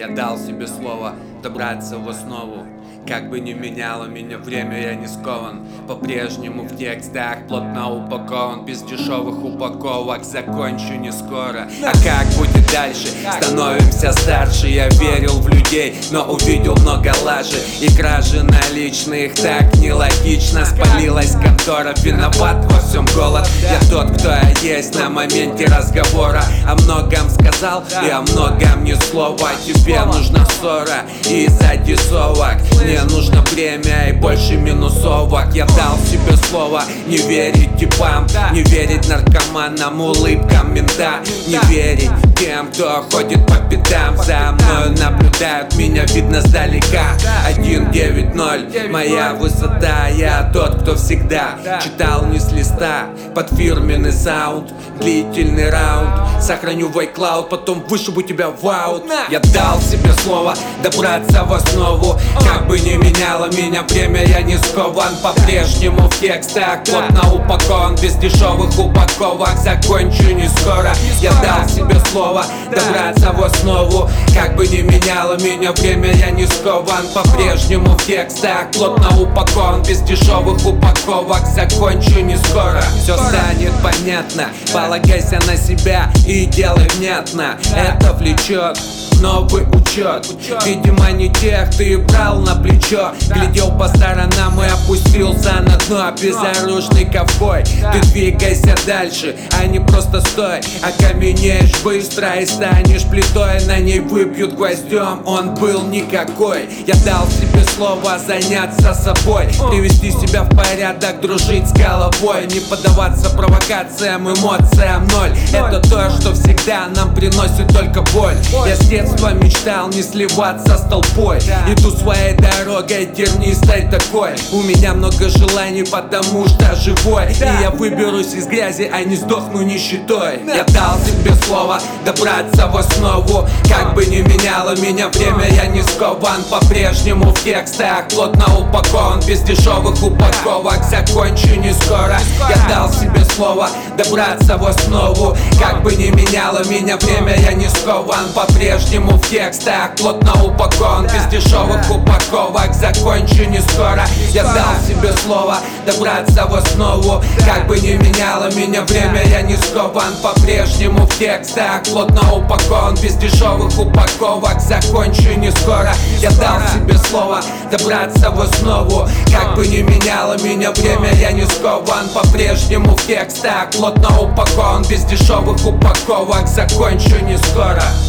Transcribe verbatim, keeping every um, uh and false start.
Я дал себе слово добраться в основу. Как бы ни меняло меня время, я не скован. По-прежнему в текстах плотно упакован. Без дешевых упаковок закончу не скоро. А как будет дальше? Становимся старше. Я верил в людей, но увидел много лажи и кражи наличных. Так нелогично. Спалилась контора, виноват во всем голод. Я тот, кто я есть на моменте разговора. О многом сказал и о многом ни слова. Тебе нужна ссора из-за десовок. Мне нужно премия и больше минусовок. Я дал себе слово не верить типам, не верить наркоманам, улыбкам мента, не верить тем, кто ходит по пятам. За мною наблюдают, меня видно сдалека. Один девять ноль, моя высота. Я тот, кто всегда читал не с листа. Под фирменный саунд, длительный раунд. Сохраню в iCloud, потом вышибу тебя в аут. Я дал себе слово добраться в основу. Как бы ни меняло меня время, я не скован. По-прежнему в текстах плотно упакован. Без дешевых упаковок закончу не скоро. Я дал себе слово добраться в основу. Как бы ни меняло меня время, я не скован. По-прежнему в текстах плотно упакован. Без дешевых упаковок закончу не скоро. Все станет понятно, полагайся на себя и делай внятно. Это влечет новый учет. Видимо, не тех ты брал на плечо. Глядел по сторонам и опустился на дно. Безоружный ковбой, ты двигайся дальше, а не просто стой. Окаменеешь быстро и станешь плитой. На ней выбьют гвоздем, он был никакой. Я дал себе слово заняться собой, привести себя в порядок, дружить с головой. Не поддаваться провокациям, эмоциям ноль. Это то, что всегда нам приносит только боль. Я с детства мечтал не сливаться с толпой. Иду своей дорогой тернистой такой. У меня много желаний, потому что живой. И я выберусь из грязи, а не сдохну нищетой. Я дал себе слово добраться в основу. Как бы ни меняло меня время, я не скован. По-прежнему в текстах плотно упакован. Без дешевых упаковок закончу не скоро. Я дал себе слово добраться в основу. Как бы ни меняло меня время, я не скован. По-прежнему в текстах плотно упакован. Без дешевых упаковок закончу не скоро. Я дал себе слово добраться в основу. Как бы ни меняло меня время, я не скован. По-прежнему в текстах плотно упакован. Без дешевых упаковок закончу не скоро. Я дал себе слово добраться в основу. Как бы ни меняло меня время, я не скован. По-прежнему в текстах плотно упакован. Без дешевых упаковок закончу не скоро.